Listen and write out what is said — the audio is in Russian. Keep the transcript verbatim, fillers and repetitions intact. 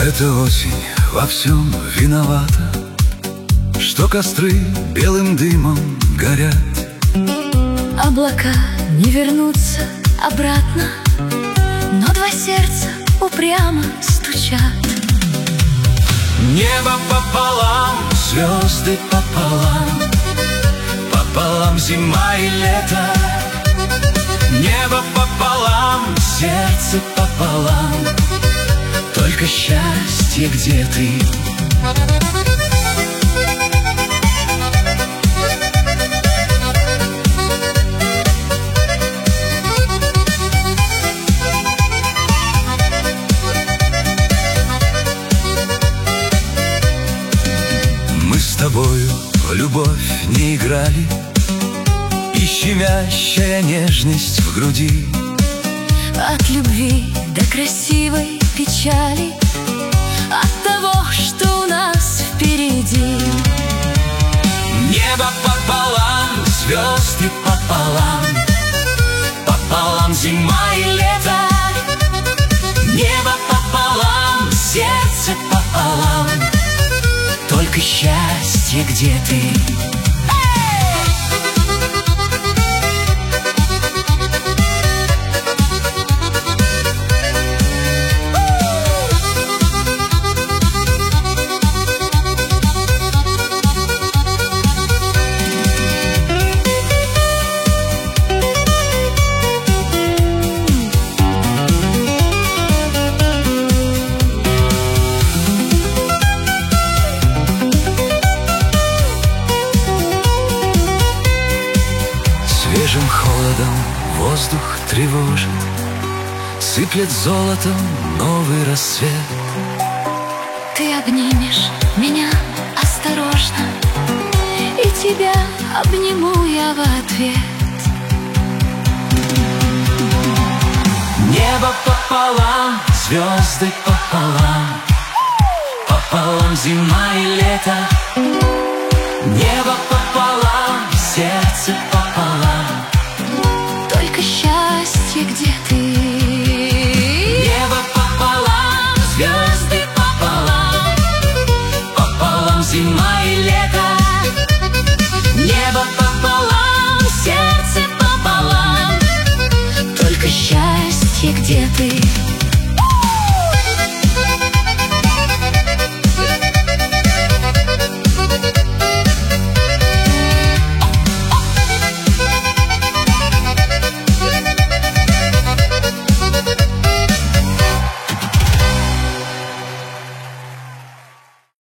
Эта осень во всем виновата, что костры белым дымом горят. Облака не вернутся обратно, но два сердца упрямо стучат. Небо пополам, звезды пополам, пополам зима и лето. Небо пополам, сердце пополам, только счастье, где ты? Мы с тобою в любовь не играли, и щемящая нежность в груди. От любви до красивой печали, от того, что у нас впереди. Небо пополам, звезды пополам, пополам зима и лето. Небо пополам, сердце пополам, только счастье, где ты? Свежим холодом воздух тревожит, сыплет золотом новый рассвет. Ты обнимешь меня осторожно, и тебя обниму я в ответ. Небо пополам, звезды пополам, пополам зима и лето. Небо пополам, сердце пополам, только счастье, где ты? Небо пополам, звезды пополам, пополам зима и лето. Небо пополам, сердце пополам, только счастье, где ты?